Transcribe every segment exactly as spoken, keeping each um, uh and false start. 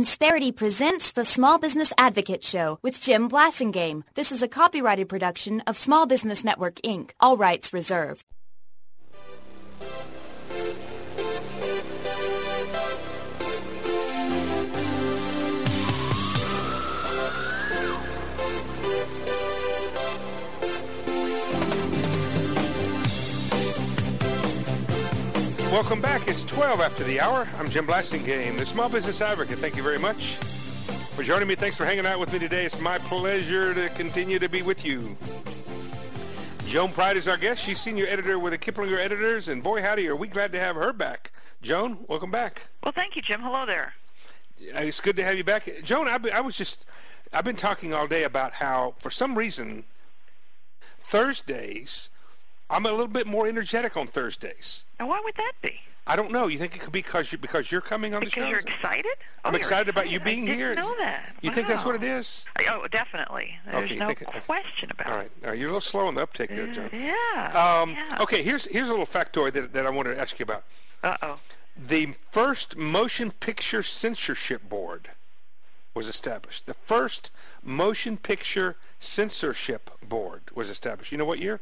Insperity presents the Small Business Advocate Show with Jim Blasingame. This is a copyrighted production of Small Business Network, Incorporated. All rights reserved. Welcome back. It's twelve after the hour. I'm Jim Blasingame, the Small Business Advocate. Thank you very much for joining me. Thanks for hanging out with me today. It's my pleasure to continue to be with you. Joan Pride is our guest. She's senior editor with the Kiplinger Editors, and boy, howdy, are we glad to have her back. Joan, welcome back. Well, thank you, Jim. Hello there. It's good to have you back. Joan, I, I was just, I've been talking all day about how, for some reason, Thursdays, I'm a little bit more energetic on Thursdays. And why would that be? I don't know. You think it could be because, you, because you're coming on because the show? Because you're excited? I'm oh, excited, excited about you being I here. I didn't know that. You wow. think that's what it is? I, oh, definitely. There's okay, no think, question about all right. it. All right. You're a little slow on the uptake there, Joan. Uh, yeah. Um, yeah. Okay, here's here's a little factoid that, that I wanted to ask you about. Uh-oh. The first Motion Picture Censorship Board was established. The first Motion Picture Censorship Board was established. You know what year?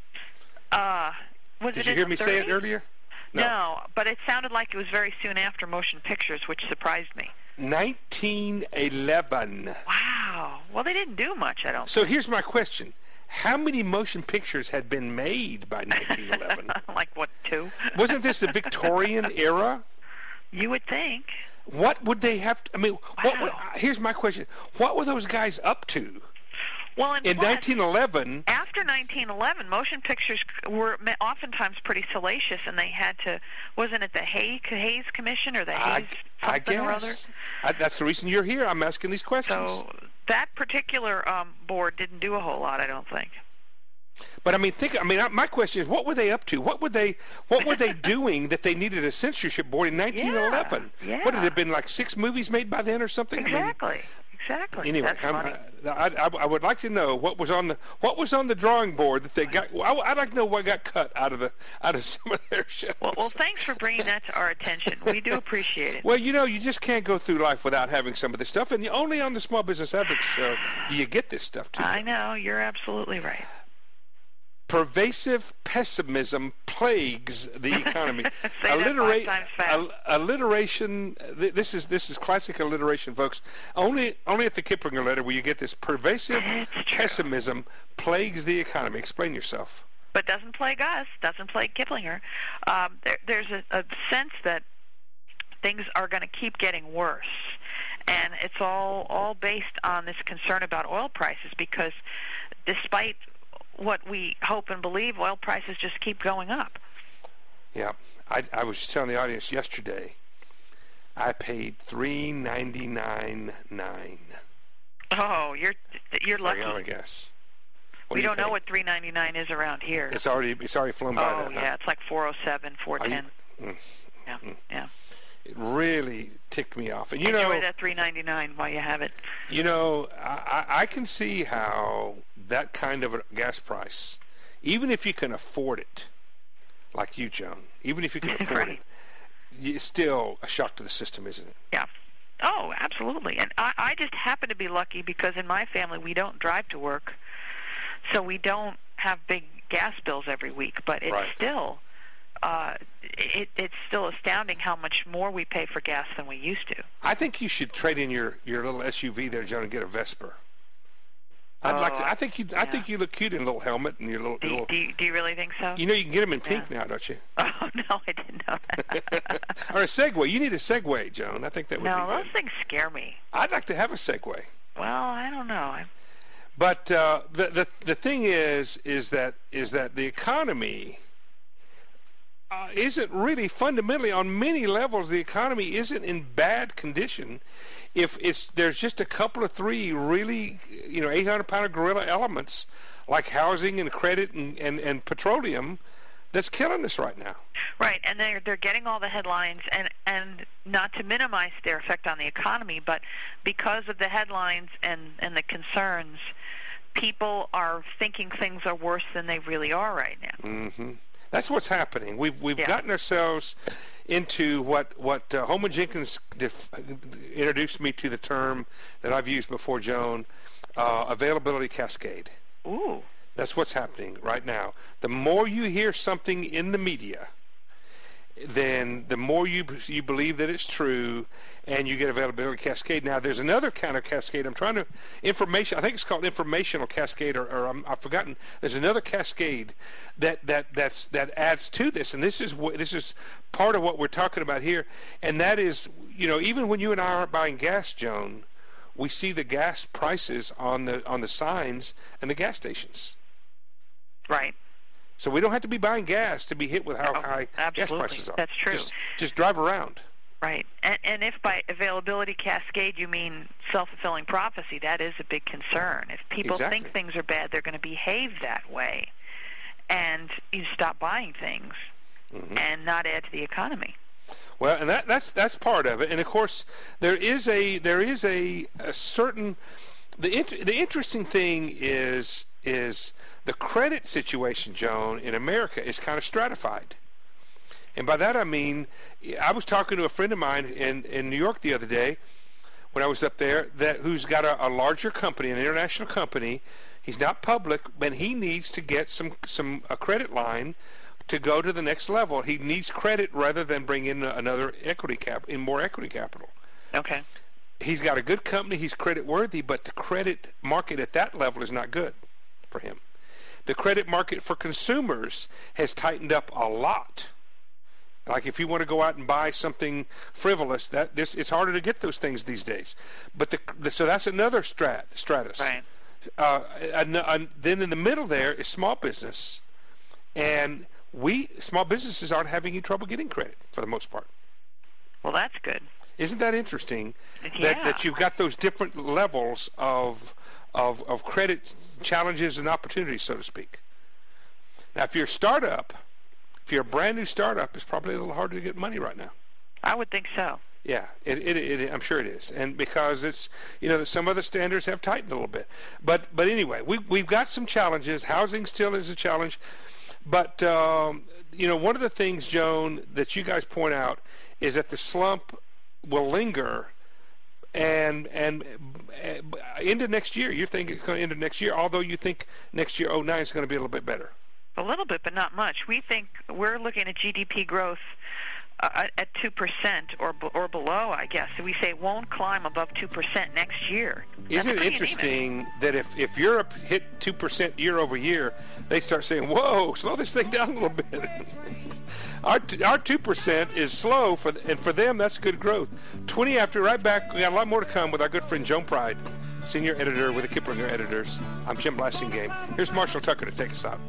Uh, was Did it you in hear the me thirties? say it earlier? No. no, but it sounded like it was very soon after motion pictures, which surprised me. nineteen eleven. Wow. Well, they didn't do much, I don't So think. here's my question. How many motion pictures had been made by nineteen eleven? Like, what, two? Wasn't this the Victorian era? You would think. What would they have to, I mean, wow. what would, here's my question. What were those guys up to? Well, in, in plus, nineteen eleven, after nineteen eleven, motion pictures were oftentimes pretty salacious, and they had to, wasn't it the Hayes, Hayes Commission or the Hayes I, I something guess. or other? I, that's the reason you're here. I'm asking these questions. So that particular um, board didn't do a whole lot, I don't think. But I mean, think. I mean, my question is, what were they up to? What were they? What were they doing that they needed a censorship board in nineteen eleven? Yeah, yeah. What had there been like six movies made by then or something? Exactly. I mean, Exactly. Anyway, That's funny. I, I, I would like to know what was on the what was on the drawing board that they got. I, I'd like to know what got cut out of the out of some of their shows. Well, well, thanks for bringing that to our attention. We do appreciate it. Well, you know, you just can't go through life without having some of this stuff, and only on the Small Business Advocate Show do you get this stuff too. I know, you're absolutely right. Pervasive pessimism plagues the economy. Say Allitera- that five times fast. Alliteration. This is this is classic alliteration, folks. Only only at the Kiplinger letter will you get this. Pervasive pessimism plagues the economy. Explain yourself. But doesn't plague us. Doesn't plague Kiplinger. Um, there, there's a, a sense that things are going to keep getting worse, and it's all all based on this concern about oil prices, because despite what we hope and believe, oil prices just keep going up. Yeah, I, I was telling the audience yesterday, I paid three ninety nine nine. Oh, you're you're lucky. I guess. What we do don't pay? know what three ninety nine is around here. It's already it's already flown by. Oh that, yeah, huh? it's like four oh seven, four ten. Mm, yeah, mm. yeah. It really ticked me off, and you Enjoy know that three ninety nine while you have it. You know, I, I can see how that kind of a gas price, even if you can afford it, like you, Joan, even if you can afford right. it, it's still a shock to the system, isn't it? Yeah. Oh, absolutely. And I, I just happen to be lucky because in my family we don't drive to work, so we don't have big gas bills every week. But it's right. still, uh, it, it's still astounding how much more we pay for gas than we used to. I think you should trade in your, your little S U V there, Joan, and get a Vesper. I'd oh, like to. I think you. yeah. I think you look cute in a little helmet and your little. Do, little do, you, do you really think so? You know, you can get them in pink yeah. now, don't you? Oh no, I didn't know that. Or a Segway. You need a Segway, Joan. I think that would no, be good. No, those things scare me. I'd like to have a Segway. Well, I don't know. I... But uh, the the the thing is is that is that the economy uh, isn't really fundamentally on many levels. The economy isn't in bad condition. If it's there's just a couple of three really you know eight hundred pound gorilla elements like housing and credit and, and, and petroleum that's killing us right now. Right, and they're they're getting all the headlines, and and not to minimize their effect on the economy, but because of the headlines and and the concerns, people are thinking things are worse than they really are right now. Mm-hmm. That's what's happening. We've we've yeah. gotten ourselves into what what uh, Holman Jenkins def- introduced me to the term that I've used before, Joan, uh, availability cascade. Ooh. That's what's happening right now. The more you hear something in the media, then the more you you believe that it's true, and you get availability cascade. Now, there's another kind of cascade. I'm trying to information. I think it's called informational cascade, or, or I'm, I've forgotten. There's another cascade that that that's that adds to this, and this is what this is part of what we're talking about here. And that is, you know, even when you and I aren't buying gas, Joan, we see the gas prices on the on the signs and the gas stations. Right. So we don't have to be buying gas to be hit with how oh, high absolutely. gas prices are. That's true. Just, just drive around. Right. And, and if by availability cascade you mean self-fulfilling prophecy, that is a big concern. If people Exactly. think things are bad, they're going to behave that way. And you stop buying things mm-hmm. and not add to the economy. Well, and that, that's that's part of it. And of course, there is a there is a, a certain the int- the interesting thing is is the credit situation, Joan, in America is kind of stratified. And by that I mean, I was talking to a friend of mine in, in New York the other day when I was up there that who's got a, a larger company, an international company. He's not public, but he needs to get some some a credit line to go to the next level. He needs credit rather than bring in another equity cap, in more equity capital. Okay. He's got a good company. He's credit worthy, but the credit market at that level is not good for him. The credit market for consumers has tightened up a lot. Like if you want to go out and buy something frivolous, that this it's harder to get those things these days. But the, the so that's another strat stratus. Right. Uh, and, and then in the middle there is small business, and we small businesses aren't having any trouble getting credit for the most part. Well, that's good. Isn't that interesting? Yeah. That that you've got those different levels of of of credit challenges and opportunities, so to speak. Now, if you're a startup, if you're a brand new startup, it's probably a little harder to get money right now. I would think so. Yeah, it, it, it, I'm sure it is, and because it's you know some other standards have tightened a little bit, but but anyway, we we've got some challenges. Housing still is a challenge, but um, you know one of the things, Joan, that you guys point out is that the slump will linger, and and uh, into next year. You think it's going to end next year, although you think next year oh nine is going to be a little bit better. A little bit, but not much. We think we're looking at G D P growth uh, at two percent or or below, I guess. So we say it won't climb above two percent next year. That's Isn't it interesting anemic. that if, if Europe hit two percent year over year, they start saying, whoa, slow this thing down a little bit. our our two percent is slow, for and for them, that's good growth. twenty after, right back, we got a lot more to come with our good friend Joan Pride, senior editor with the Kiplinger Editors. I'm Jim Blasingame. Here's Marshall Tucker to take us out.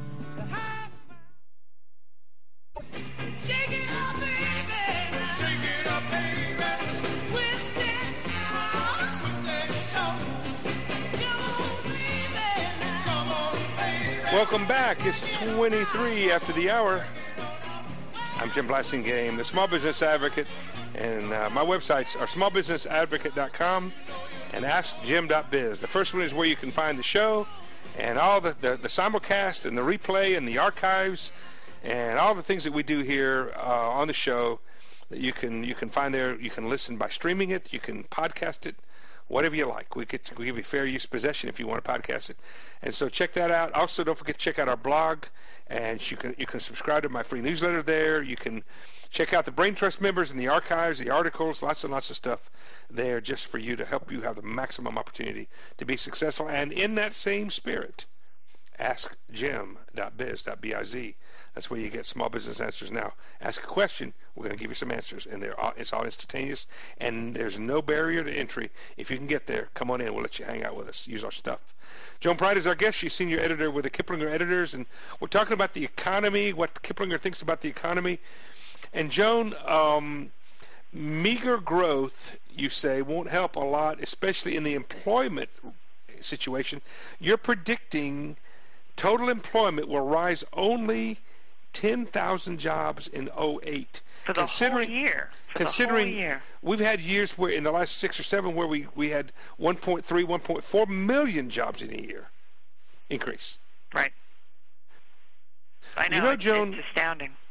Shake it up, baby. Shake it up, baby. With that soul. With that soul. Come on, baby. Come on, baby. Welcome back. It's twenty-three after the hour. I'm Jim Blasingame, the Small Business Advocate, and uh, my websites are small business advocate dot com and ask jim dot biz. The first one is where you can find the show and all the, the, the simulcast and the replay and the archives and all the things that we do here uh, on the show that you can you can find there. You can listen by streaming it. You can podcast it, whatever you like. We could we give you fair use possession if you want to podcast it. And so check that out. Also, don't forget to check out our blog, and you can you can subscribe to my free newsletter there. You can check out the Brain Trust members and the archives, the articles, lots and lots of stuff there just for you to help you have the maximum opportunity to be successful. And in that same spirit, ask jim dot biz. That's where you get Small Business Answers now. Ask a question, we're going to give you some answers, and they're all, it's all instantaneous, and there's no barrier to entry. If you can get there, come on in. We'll let you hang out with us. Use our stuff. Joan Pride is our guest. She's senior editor with the Kiplinger Editors, and we're talking about the economy, what Kiplinger thinks about the economy. And Joan, um, meager growth, you say, won't help a lot, especially in the employment situation. You're predicting total employment will rise only ten thousand jobs in oh eight. For the whole year. For considering the whole year. We've had years where in the last six or seven where we, we had one point three, one point four million jobs in a year increase. Right. I know. You know, it's, Joan, it's astounding.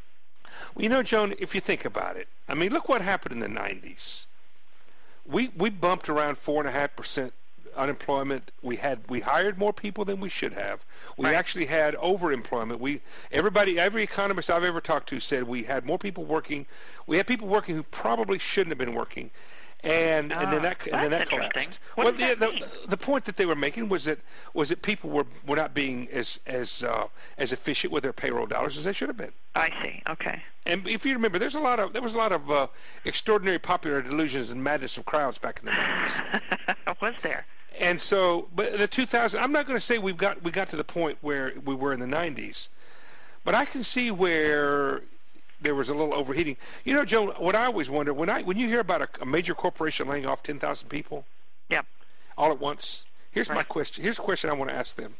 Well, you know, Joan, if you think about it, I mean, look what happened in the nineties. We we bumped around four and a half percent unemployment. We had we hired more people than we should have. We Right. actually had overemployment. We everybody every economist I've ever talked to said we had more people working. We had people working who probably shouldn't have been working. And and then Ah, that and then that's that interesting. collapsed. What well, does the, that the, mean? the point that they were making was that was that people were, were not being as as uh, as efficient with their payroll dollars as they should have been. I see. Okay. And if you remember, there's a lot of there was a lot of uh, extraordinary popular delusions and madness of crowds back in the nineties. Was there? And so, but the two thousand, I'm not going to say we've got we got to the point where we were in the nineties, but I can see where there was a little overheating. You know, Joan, what I always wonder when I when you hear about a, a major corporation laying off ten thousand people, Yep. all at once. Here's my Right. question. Here's a question I want to ask them.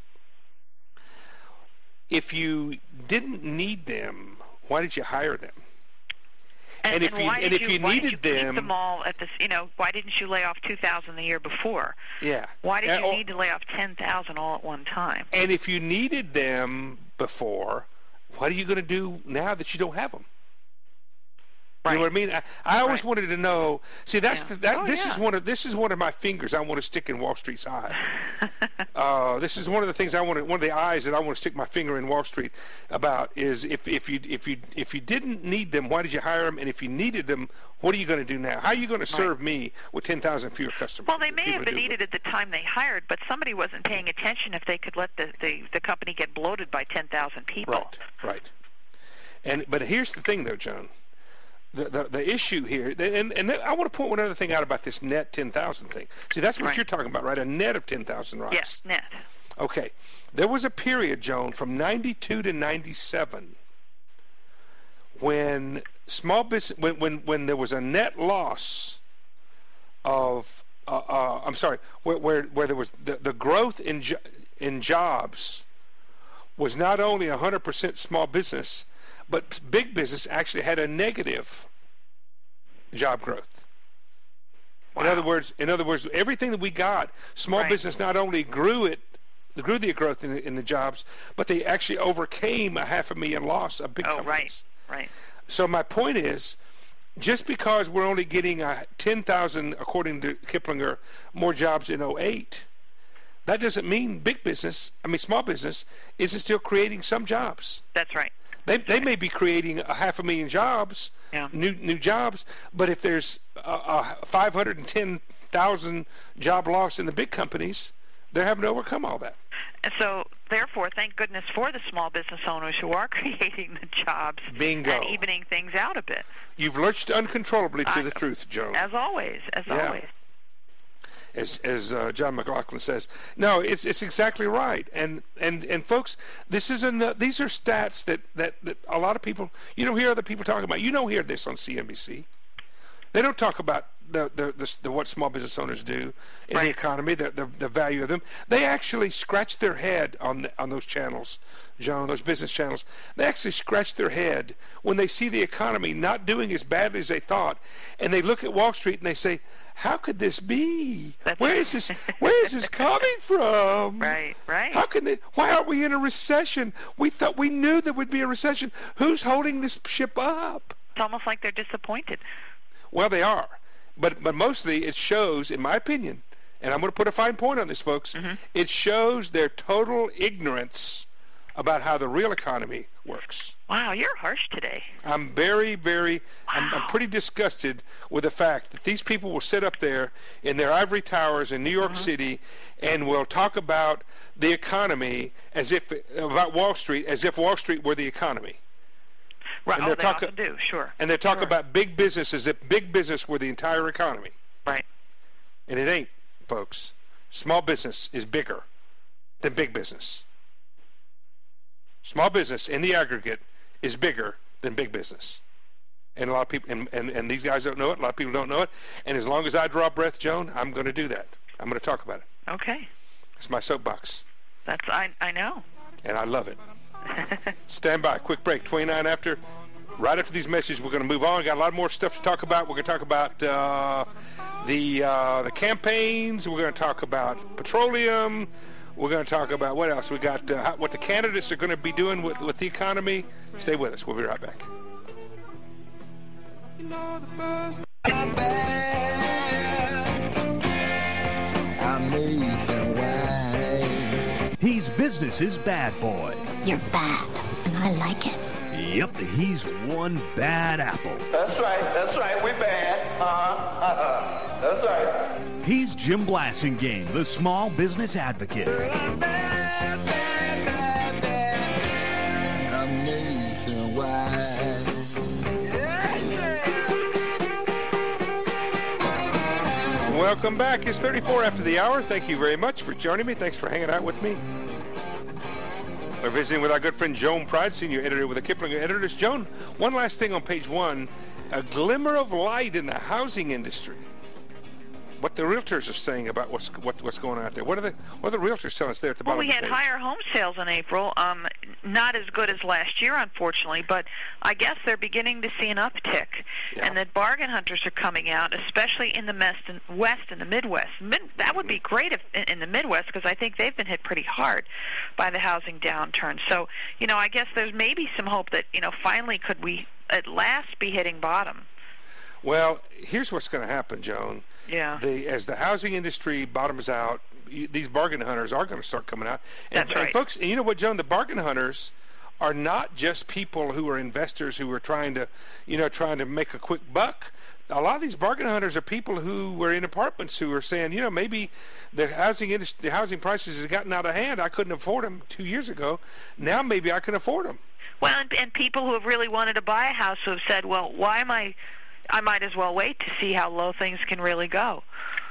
If you didn't need them, why did you hire them? And, And if and you- why and did if you, you why needed did you keep them- them all at this? You know, why didn't you lay off two thousand the year before? Yeah. Why did And- you or- need to lay off ten thousand all at one time? And if you needed them before, what are you going to do now that you don't have them? You know Right. what I mean? I, I always Right. wanted to know. See, that's Yeah. the, that. Oh, this is yeah. one of this is one of my fingers I want to stick in Wall Street's eye. uh, this is one of the things I want to. One of the eyes that I want to stick my finger in Wall Street about is if if you if you if you didn't need them, why did you hire them? And if you needed them, what are you going to do now? How are you going to serve me with ten thousand fewer customers? Well, they may people have to been do it? needed at the time they hired, but somebody wasn't paying attention if they could let the, the, the company get bloated by ten thousand people. Right, right. And but here's the thing, though, John. The, the the issue here, and and I want to point one other thing out about this net ten thousand thing. See, that's what Right. you're talking about, right? A net of ten thousand rise. Yes, net. Okay. There was a period, Joan, from ninety-two to ninety-seven when small business, when, when, when there was a net loss of, uh, uh, I'm sorry, where, where, where there was the, the growth in, jo- in jobs was not only one hundred percent small business, but big business actually had a negative job growth. In Wow. other words, in other words, everything that we got, small Right. business not only grew it, grew the growth in the, in the jobs, but they actually overcame a half a million loss of big Oh, companies. right, right. So my point is, just because we're only getting uh, ten thousand, according to Kiplinger, more jobs in oh eight, that doesn't mean big business, I mean small business, isn't still creating some jobs. That's right. They they may be creating a half a million jobs, Yeah. new new jobs, but if there's a, a five hundred ten thousand job loss in the big companies, they're having to overcome all that. And so, therefore, thank goodness for the small business owners who are creating the jobs Bingo. and evening things out a bit. You've lurched uncontrollably to I- the truth, Joan. As always, as Yeah. always. as as uh, John McLaughlin says. No, it's it's exactly right. And and and folks, this is an, uh, these are stats that, that that a lot of people, you don't hear other people talking about. You don't hear this on C N B C. They don't talk about the the, the, the what small business owners do in Right. the economy, the, the the value of them. They actually scratch their head on the, on those channels, John, those business channels. They actually scratch their head when they see the economy not doing as badly as they thought, and they look at Wall Street and they say, how could this be? That's Where right. is this? Where is this coming from? Right, right. How can they? Why aren't we in a recession? We thought we knew there would be a recession. Who's holding this ship up? It's almost like they're disappointed. Well, they are, but but mostly it shows, in my opinion, and I'm going to put a fine point on this, folks. Mm-hmm. It shows their total ignorance about how the real economy works. Wow, you're harsh today. I'm very, very, I'm, I'm Wow. pretty disgusted with the fact that these people will sit up there in their ivory towers in New York Mm-hmm. City and will talk about the economy as if, about Wall Street, as if Wall Street were the economy. Right. And Oh, they're they talking- often do, sure. And they talk Sure. about big business as if big business were the entire economy. Right. And it ain't, folks. Small business is bigger than big business. Small business in the aggregate is bigger than big business. And a lot of people, and, and, and these guys don't know it, a lot of people don't know it. And as long as I draw breath, Joan, I'm going to do that. I'm going to talk about it. Okay. It's my soapbox. That's I I know. And I love it. Stand by. Quick break. twenty-nine after. Right after these messages, we're going to move on. Got a lot more stuff to talk about. We're going to talk about uh, the uh, the campaigns. We're going to talk about petroleum. We're going to talk about what else? We got uh, how, what the candidates are going to be doing with, with the economy. Stay with us. We'll be right back. You know the first I'm bad. Amazing way. He's business's bad boy. You're bad, and I like it. Yep, he's one bad apple. That's right, that's right, we bad. Uh-huh, uh-huh. That's right. He's Jim Blasingame, the small business advocate. I'm bad, bad, bad, bad. Amazing way. Welcome back. It's thirty-four after the hour. Thank you very much for joining me. Thanks for hanging out with me. We're visiting with our good friend Joan Pride, senior editor with the Kiplinger Editors. Joan, one last thing on page one, a glimmer of light in the housing industry. What the realtors are saying about what's what, what's going on out there. What are the what are the realtors telling us there at the well, bottom we of the had page? higher home sales in April. Um, not as good as last year, unfortunately, but I guess they're beginning to see an uptick, Yeah. and that bargain hunters are coming out, especially in the West and West and the Midwest. Mid, that would be great if in, in the Midwest, because I think they've been hit pretty hard by the housing downturn. So, you know, I guess there's maybe some hope that, you know, finally could we at last be hitting bottom. Well, here's what's going to happen, Joan. Yeah. The, as the housing industry bottoms out, you, these bargain hunters are going to start coming out. And, That's right. And folks, and you know what, Joan? The bargain hunters are not just people who are investors who are trying to, you know, trying to make a quick buck. A lot of these bargain hunters are people who were in apartments who are saying, you know, maybe the housing industry, the housing prices have gotten out of hand. I couldn't afford them two years ago. Now maybe I can afford them. Well, and, and people who have really wanted to buy a house who have said, well, why am I, I might as well wait to see how low things can really go.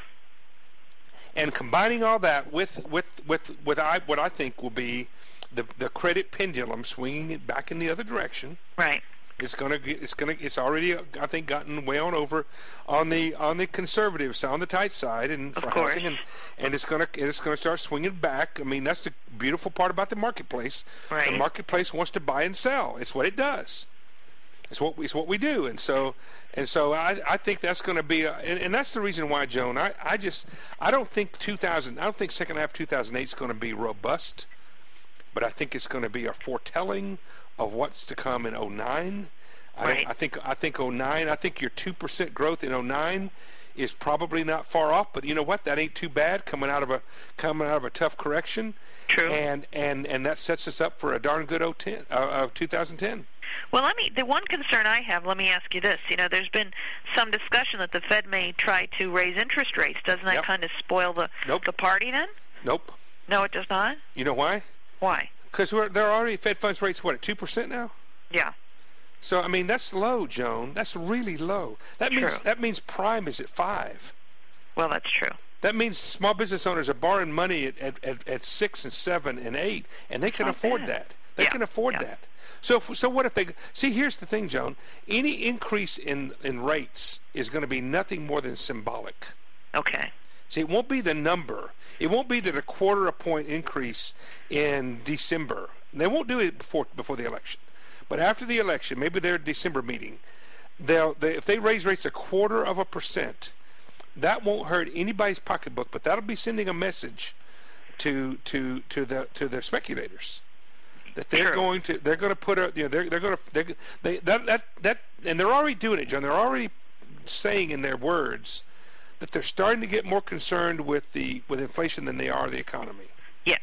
And combining all that with with with, with I, what I think will be the the credit pendulum swinging it back in the other direction. Right. It's gonna get, it's gonna it's already I think gotten way on over on the on the conservative side, on the tight side, and Of for course. housing, and and it's gonna it's gonna start swinging back. I mean, that's the beautiful part about the marketplace. Right. The marketplace wants to buy and sell. It's what it does. It's what we, it's what we do, and so and so I, I think that's going to be, a, and, and that's the reason why, Joan. I, I just I don't think two thousand I don't think second half two thousand eight is going to be robust, but I think it's going to be a foretelling of what's to come in oh nine. I, Right. don't, I think I think oh nine. I think your two percent growth in oh nine is probably not far off, but you know what? That ain't too bad coming out of a coming out of a tough correction. True. And and and that sets us up for a darn good oh ten, uh, uh, two thousand ten. Well, let me. The one concern I have. Let me ask you this. You know, there's been some discussion that the Fed may try to raise interest rates. Doesn't that Yep. kind of spoil the Nope. the party then? Nope. No, it does not. You know why? Why? Because we're they're already Fed funds rates what at two percent now. Yeah. So I mean that's low, Joan. That's really low. That means True. that means prime is at five. Well, that's true. That means small business owners are borrowing money at at, at, at six and seven and eight, and they can Not afford bad. that. They Yeah, can afford yeah. that. So if, so what if they see? Here's the thing, Joan. Any increase in in rates is going to be nothing more than symbolic. Okay. See, it won't be the number. It won't be that a quarter a point increase in December. They won't do it before before the election. But after the election, maybe their December meeting, they'll they, if they raise rates a quarter of a percent, that won't hurt anybody's pocketbook. But that'll be sending a message to to to the to the speculators that they're True. going to they're going to put a you know they're they're going to they they that that that and they're already doing it, John. They're already saying in their words that they're starting to get more concerned with the with inflation than they are the economy. Yes.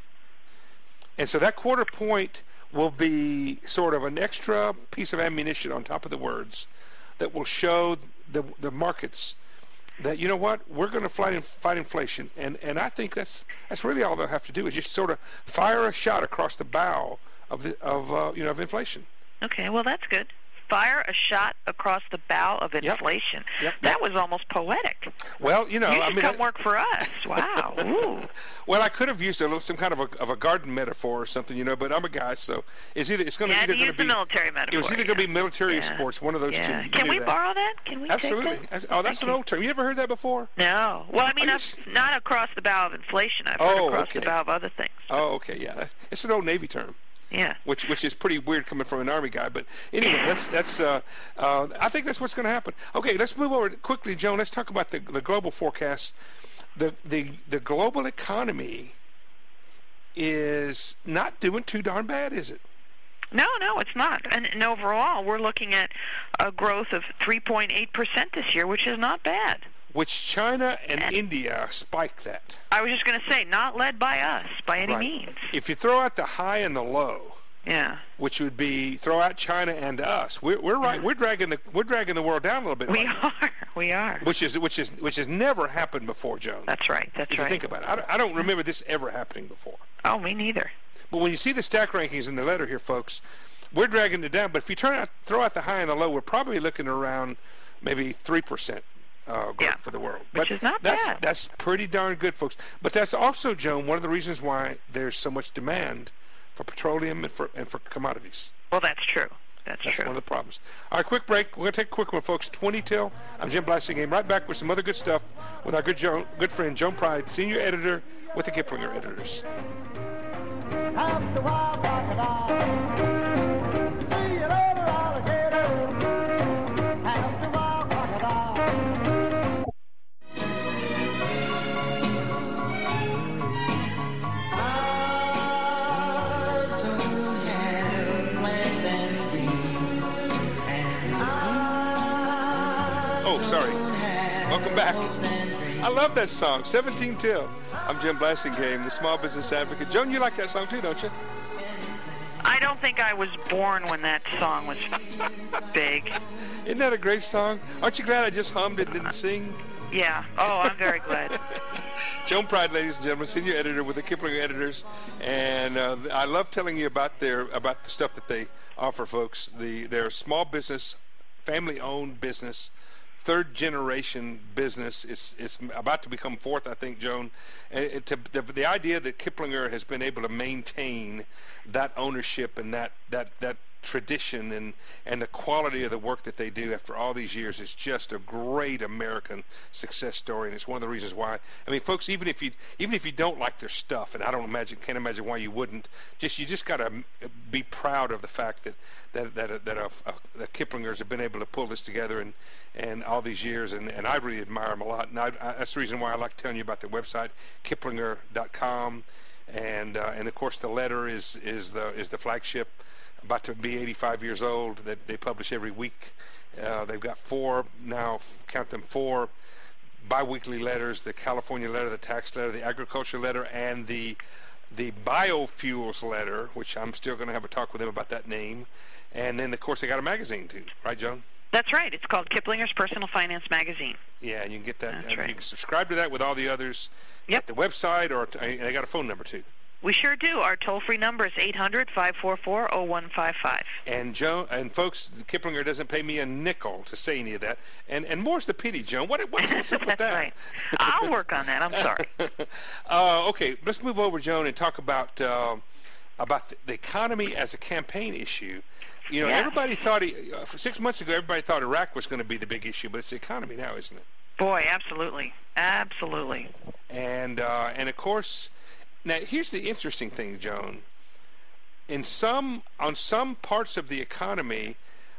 And so that quarter point will be sort of an extra piece of ammunition on top of the words that will show the the markets that, you know what, we're going to fight, fight inflation. And and I think that's that's really all they'll have to do is just sort of fire a shot across the bow of the, of uh, you know of inflation. Okay. Well, that's good. Fire a shot across the bow of inflation. Yep. That was almost poetic. Well, you know, You I should mean, come that- work for us. Wow. Ooh. well, I could have used a little, some kind of a of a garden metaphor or something, you know, but I'm a guy, so it's either it's going Yeah, to either to going use to be the military metaphor. it was either yeah. going to be military or Yeah. sports, one of those Yeah. two. You Can do we that. borrow that? Can we Absolutely. take that? Oh, that's Thank an you. old term. You ever heard that before? No. Well, I mean, Are you I've s- not across the bow of inflation. I've Oh, heard across okay. the bow of other things. Oh, okay, yeah. That- It's an old Navy term, Yeah. which which is pretty weird coming from an Army guy. But anyway, that's that's. Uh, uh, I think that's what's going to happen. Okay, let's move over quickly, Joan. Let's talk about the the global forecast. The the the global economy is not doing too darn bad, is it? No, no, it's not. And, and overall, we're looking at a growth of three point eight percent this year, which is not bad. Which China and, and India spiked that. I was just going to say, not led by us by any right. means. If you throw out the high and the low, yeah, which would be throw out China and us, we're, we're right. Yeah. We're dragging the we're dragging the world down a little bit. We right are. now. We are. Which is which is which has never happened before, Joan. That's right. That's if right. you think about it, I don't, I don't remember this ever happening before. Oh, me neither. But when you see the stack rankings in the letter here, folks, we're dragging it down. But if you turn out, throw out the high and the low, we're probably looking around maybe three percent uh, growth yeah. for the world. Which but is not that's, bad. That's pretty darn good, folks. But that's also, Joan, one of the reasons why there's so much demand for petroleum and for and for commodities. Well, that's true. That's, That's true. one of the problems. All right, quick break. We're going to take a quick one, folks. twenty till. I'm Jim Blassingame. Right back with some other good stuff with our good Joan, good friend Joan Pride, senior editor with the Kiplinger Editors. After a while, crocodile. See you later, alligator. After a while, crocodile. I don't have plans and schemes, and I Oh, sorry. don't have Welcome back. hopes and dreams. I love that song, seventeen till. I'm Jim Blassingame, the small business advocate. Joan, you like that song too, don't you? I don't think I was born when that song was big. Isn't that a great song? Aren't you glad I just hummed and didn't sing? Yeah. Oh, I'm very glad. Joan Pride, ladies and gentlemen, senior editor with the Kiplinger Editors, and uh, I love telling you about their about the stuff that they offer, folks. The their small business, family-owned business, third generation business. It's it's about to become fourth, I think, Joan. And it, to, the, the idea that Kiplinger has been able to maintain that ownership and that that that tradition and and the quality of the work that they do after all these years is just a great American success story, and it's one of the reasons why. I mean, folks, even if you even if you don't like their stuff, and I don't imagine can't imagine why you wouldn't, just you just got to be proud of the fact that that that that uh, uh, the Kiplingers have been able to pull this together and and all these years, and and I really admire them a lot, and I, I, that's the reason why I like telling you about their website, Kiplinger dot com, and uh, and of course the letter is is the is the flagship. About to be eighty-five years old, that they publish every week. Uh, they've got four now, count them, four biweekly letters: the California letter, the tax letter, the agriculture letter, and the the biofuels letter, which I'm still going to have a talk with them about that name. And then, of course, they got a magazine too, right, Joan? That's right. It's called Kiplinger's Personal Finance Magazine. Yeah, and you can get that. That's uh, right. You can subscribe to that with all the others Yep. at the website, or t- they got a phone number too. We sure do. Our toll-free number is eight hundred, five four four, oh one five five. And Joan, and folks, Kiplinger doesn't pay me a nickel to say any of that. And and more's the pity, Joan. What what's, what's up with That's that? right. I'll work on that. I'm sorry. uh, okay, let's move over, Joan, and talk about uh, about the, the economy as a campaign issue. You know, Yeah. everybody thought he, uh, for six months ago, everybody thought Iraq was going to be the big issue, but it's the economy now, isn't it? Boy, absolutely. Absolutely. And uh, and of course, now here's the interesting thing, Joan. In some on some parts of the economy,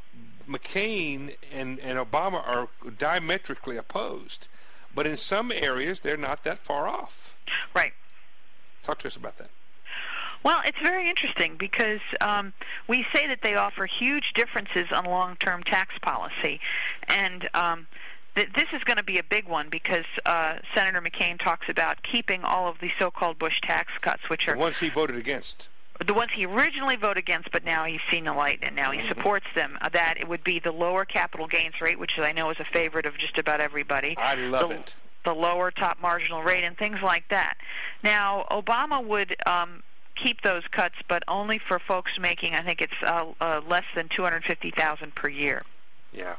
McCain and, and Obama are diametrically opposed, but in some areas they're not that far off. Right. Talk to us about that. Well, it's very interesting because um, we say that they offer huge differences on long-term tax policy, and um, th- this is going to be a big one because uh, Senator McCain talks about keeping all of the so-called Bush tax cuts, which are The ones he voted against. the ones he originally voted against, but now he's seen the light and now he supports them. Uh, that it would be the lower capital gains rate, which I know is a favorite of just about everybody. I love the, it. The lower top marginal rate and things like that. Now, Obama would um, keep those cuts, but only for folks making, I think it's uh, uh, less than two hundred fifty thousand dollars per year. Yeah.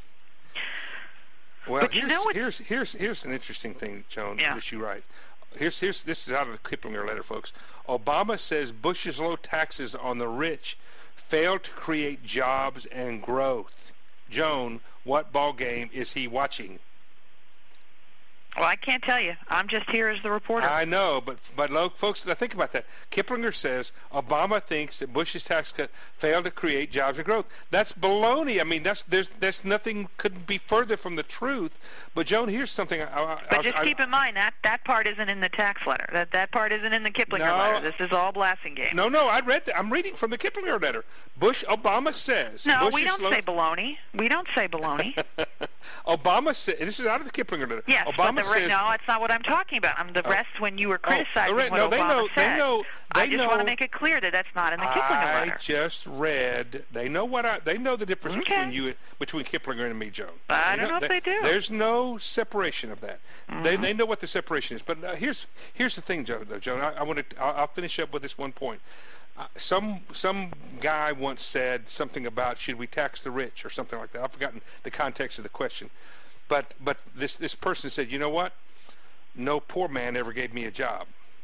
Well, But you here's, know what- here's here's here's an interesting thing, Joan, Yeah. that you write. Here's here's this is out of the Kiplinger letter, folks. Obama says Bush's low taxes on the rich failed to create jobs and growth. Joan, what ball game is he watching? Well, I can't tell you. I'm just here as the reporter. I know, but but look, folks, think about that. Kiplinger says Obama thinks that Bush's tax cut failed to create jobs and growth. That's baloney. I mean, that's there's there's nothing couldn't be further from the truth. But Joan, here's something. I, I, but I, just I, keep in mind that that part isn't in the tax letter. That that part isn't in the Kiplinger No. letter. This is all Blassingame. No, no, I read that. I'm reading from the Kiplinger letter. Bush, Obama says. No, Bush we is don't slow- say baloney. We don't say baloney. Obama said. This is out of the Kiplinger letter. Yes, Obama but the re- says. no, it's not what I'm talking about. I'm the Oh. rest when you were Oh, criticizing the re- what no, Obama they know- they said. know- I they just want know- to make it clear that that's not in the Kiplinger I letter. just read. They know what I. They know the difference Okay. between you, between Kiplinger and me, Joan. I They don't know if they do. There's no separation of that. Mm-hmm. They they know what the separation is. But uh, here's here's the thing, Joan. Though, Joan, I, I want to. I'll, I'll finish up with this one point. Uh, some some guy once said something about should we tax the rich or something like that. I've forgotten the context of the question. But but this this person said, you know what? No poor man ever gave me a job.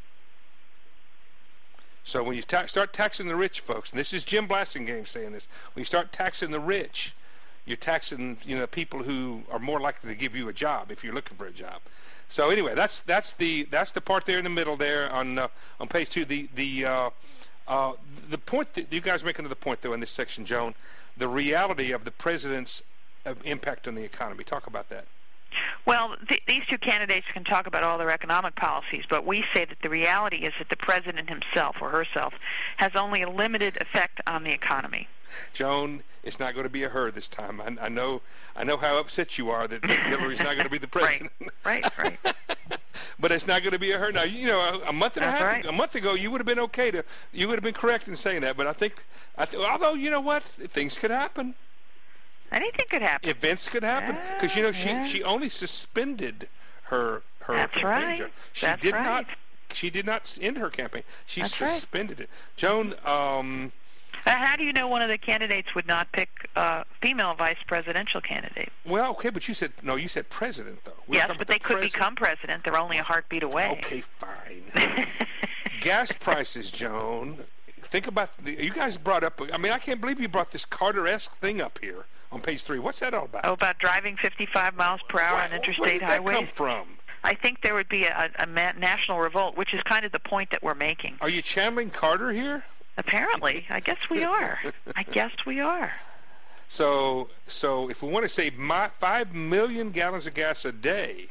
So when you ta- start taxing the rich, folks, and this is Jim Blassingame saying this, when you start taxing the rich, you're taxing, you know, people who are more likely to give you a job if you're looking for a job. So anyway, that's that's the that's the part there in the middle there on uh, on page two. The the uh, uh, the point that you guys make another point though in this section, Joan, the reality of the president's uh, impact on the economy. Talk about that. Well, th- these two candidates can talk about all their economic policies, but we say that the reality is that the president himself or herself has only a limited effect on the economy. Joan, it's not going to be a her this time. I, I know I know how upset you are that Hillary's not going to be the president. Right, right, right. But it's not going to be a her. Now, you know, a, a month and That's a half, right. a month ago, you would have been okay to, you would have been correct in saying that. But I think, I th- although you know what, things could happen. Anything could happen. Events could happen because you know she Yeah. she only suspended her her That's campaign. right. Joan. She That's did right. not. She did not end her campaign. She That's right. suspended it. Joan. Um, Uh, how do you know one of the candidates would not pick a female vice presidential candidate? well, okay, but you said no. You said president though. We were Yes, talking but about they the could president. become president. They're only a heartbeat away. Okay, fine. Gas prices, Joan. Think about the, you guys brought up. I mean, I can't believe you brought this Carter-esque thing up here on page three. What's that all about? Oh, about driving fifty-five miles per hour on Where interstate did that highways? come from? I think there would be a, a ma- national revolt, which is kind of the point that we're making. Are you channeling Carter here? Apparently, I guess we are. I guess we are. So, so if we want to save my, five million gallons of gas a day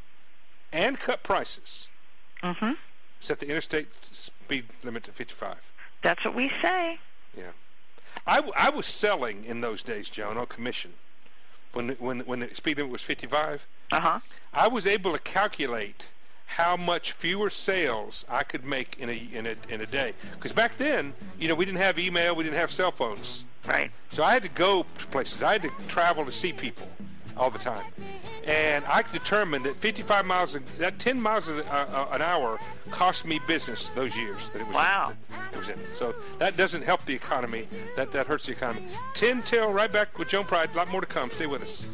and cut prices, Mm-hmm. set the interstate speed limit to fifty-five. That's what we say. Yeah, I, w- I was selling in those days, Joan, on commission when the, when the, when the speed limit was fifty-five. Uh-huh. I was able to calculate how much fewer sales I could make in a in a in a day. Because back then, you know, we didn't have email, we didn't have cell phones, Right. so I had to go to places. I had to travel to see people all the time, and I determined that fifty-five miles, that ten miles a, uh, an hour, cost me business those years that it was. Wow. That it was in. So that doesn't help the economy. That that hurts the economy. ten till right back with Joan Pride. A lot more to come. Stay with us.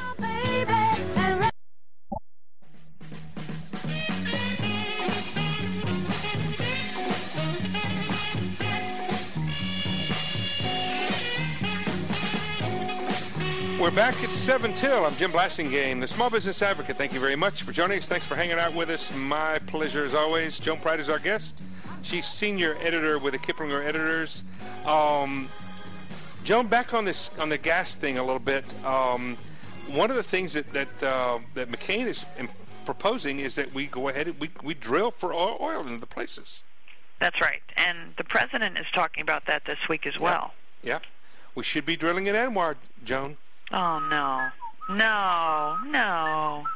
We're back at seven till. I'm Jim Blassingame, the Small Business Advocate. Thank you very much for joining us. Thanks for hanging out with us. My pleasure as always. Joan Pride is our guest. She's senior editor with the Kiplinger Editors. Um, Joan, back on this on the gas thing a little bit. Um, one of the things that that uh, that McCain is um, proposing is that we go ahead and we we drill for oil, oil in the places. That's right. And the president is talking about that this week as well. Yeah, we should be drilling in Anwar, Joan. Oh, no. No. No.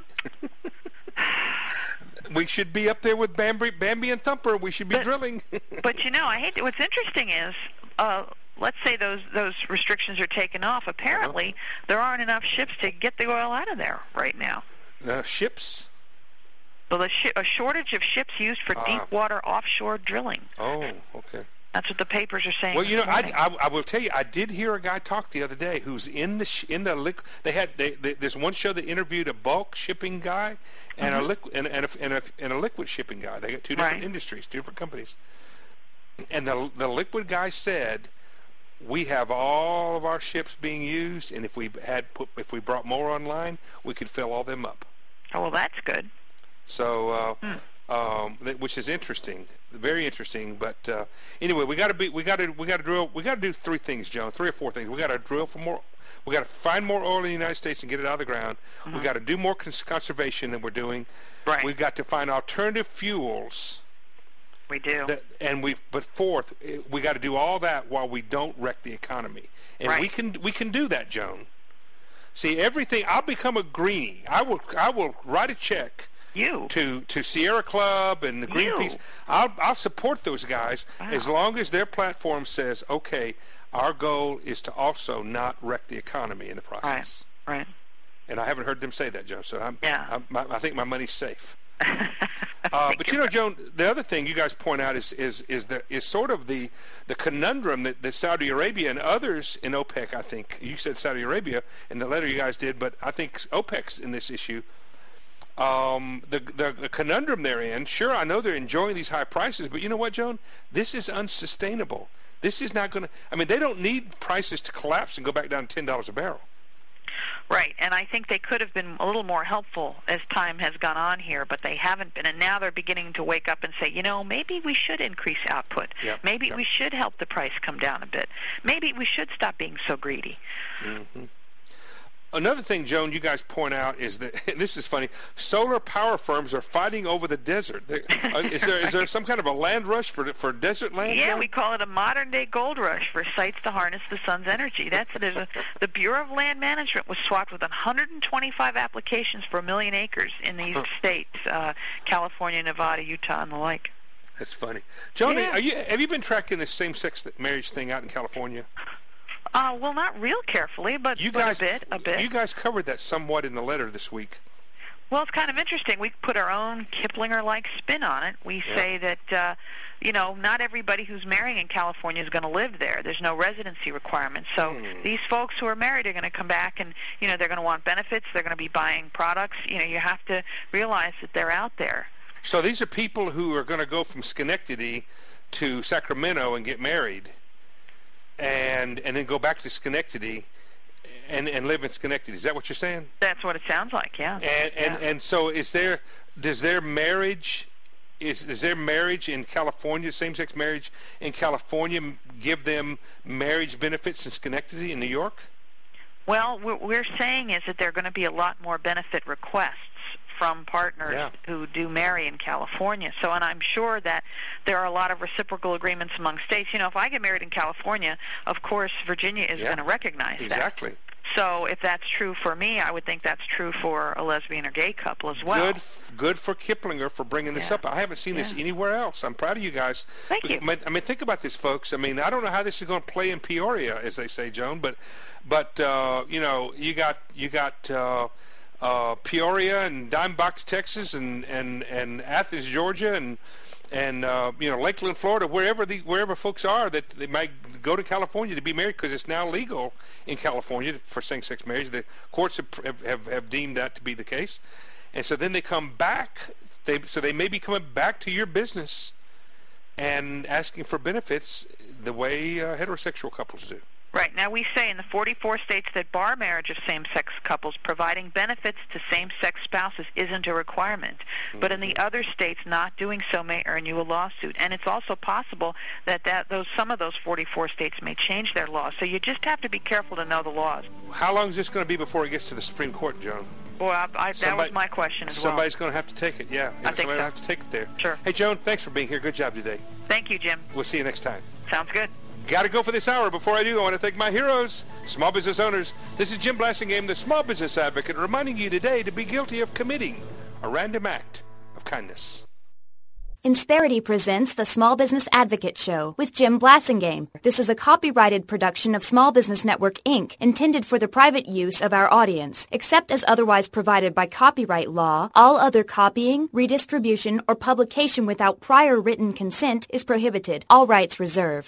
We should be up there with Bambi, Bambi and Thumper. We should be But- drilling. But, you know, I hate to, what's interesting is, uh, let's say those those restrictions are taken off. Apparently, there aren't enough ships to get the oil out of there right now. uh, ships. So the shi a shortage of ships used for Ah. deep water offshore drilling. Oh, okay. That's what the papers are saying. Well, you know, this I, morning. I, I will tell you, I did hear a guy talk the other day who's in the sh- in the liq- they had they, they, there's one show that interviewed a bulk shipping guy and a liquid and, and, a, and, a, and a liquid shipping guy. They got two different Right. industries, two different companies. And the the liquid guy said, "We have all of our ships being used, and if we had put if we brought more online, we could fill all them up." Oh, well, that's good. So, uh, Hmm. um, th- which is interesting, very interesting. But uh, anyway, we got to be, we got to, we got to drill, we got to do three things, Joan, three or four things. We got to drill for more. We got to find more oil in the United States and get it out of the ground. Mm-hmm. We got to do more cons- conservation than we're doing. Right. We've got to find alternative fuels. We do. That, and we, but fourth, eh, we got to do all that while we don't wreck the economy. And Right. we can, we can do that, Joan. See, everything. I'll become a greenie. I will, I will write a check. You. To, to Sierra Club and the Greenpeace. You. I'll, I'll support those guys Wow. as long as their platform says, okay, our goal is to also not wreck the economy in the process. Right. Right. And I haven't heard them say that, Joan. So I'm, Yeah. I'm, my, I think my money's safe. I Uh, think but you you're know, Joan, the other thing you guys point out is is is the is sort of the the conundrum that, that Saudi Arabia and others in OPEC. I think you said Saudi Arabia in the letter you guys did, but I think OPEC's in this issue. Um, the, the the conundrum they're in. Sure, I know they're enjoying these high prices, but you know what, Joan? This is unsustainable. This is not going to. I mean, they don't need prices to collapse and go back down to ten dollars a barrel. Right, and I think they could have been a little more helpful as time has gone on here, but they haven't been. And now they're beginning to wake up and say, you know, maybe we should increase output. Yep, maybe yep. we should help the price come down a bit. Maybe we should stop being so greedy. Mm-hmm. Another thing, Joan, you guys point out is that this is funny. Solar power firms are fighting over the desert. They, uh, is there is there some kind of a land rush for for desert land? Yeah, Joan? we call it a modern-day gold rush for sites to harness the sun's energy. That's it. A, the Bureau of Land Management was swapped with one hundred twenty-five applications for a million acres in these states, uh, California, Nevada, Utah, and the like. That's funny. Joan, Yeah. are you have you been tracking this same-sex marriage thing out in California? Uh, well, not real carefully, but, You but guys, a bit, a bit. You guys covered that somewhat in the letter this week. Well, it's kind of interesting. We put our own Kiplinger-like spin on it. We Yeah. say that, uh, you know, not everybody who's marrying in California is going to live there. There's no residency requirement. So Hmm. these folks who are married are going to come back and, you know, they're going to want benefits. They're going to be buying products. You know, you have to realize that they're out there. So these are people who are going to go from Schenectady to Sacramento and get married, and and then go back to Schenectady and and live in Schenectady. Is that what you're saying? That's what it sounds like, yeah. And and, Yeah. and so is there does their marriage is is their marriage in California, same-sex marriage in California, give them marriage benefits in Schenectady in New York? Well, what we're saying is that there are going to be a lot more benefit requests from partners Yeah. who do marry in California. So, and I'm sure that there are a lot of reciprocal agreements among states. You know, if I get married in California, of course, Virginia is Yeah. going to recognize that. Exactly. So if that's true for me, I would think that's true for a lesbian or gay couple as well. Good, good for Kiplinger for bringing this Yeah. up. I haven't seen this Yeah. anywhere else. I'm proud of you guys. Thank you. I mean, I mean, think about this, folks. I mean, I don't know how this is going to play in Peoria, as they say, Joan, but, but uh, you know, you got you got uh, uh, Peoria and Dimebox, Texas, and and and Athens, Georgia, and and uh, you know, Lakeland, Florida, wherever the wherever folks are that they might go to California to be married because it's now legal in California for same-sex marriage. The courts have, have have deemed that to be the case, and so then they come back. They so they may be coming back to your business and asking for benefits the way uh, heterosexual couples do. Right. Now, we say in the forty-four states that bar marriage of same-sex couples, providing benefits to same-sex spouses isn't a requirement. Mm-hmm. But in the other states, not doing so may earn you a lawsuit. And it's also possible that, that those some of those forty-four states may change their laws. So you just have to be careful to know the laws. How long is this going to be before it gets to the Supreme Court, Joan? Boy, I, I, that Somebody, was my question as somebody's well. going to have to take it, yeah. I think Somebody will so. have to take it there. Sure. Hey, Joan, thanks for being here. Good job today. Thank you, Jim. We'll see you next time. Sounds good. Got to go for this hour. Before I do, I want to thank my heroes, small business owners. This is Jim Blassingame, the small business advocate, reminding you today to be guilty of committing a random act of kindness. Insperity presents the Small Business Advocate Show with Jim Blassingame. This is a copyrighted production of Small Business Network, Incorporated, intended for the private use of our audience. Except as otherwise provided by copyright law, all other copying, redistribution, or publication without prior written consent is prohibited. All rights reserved.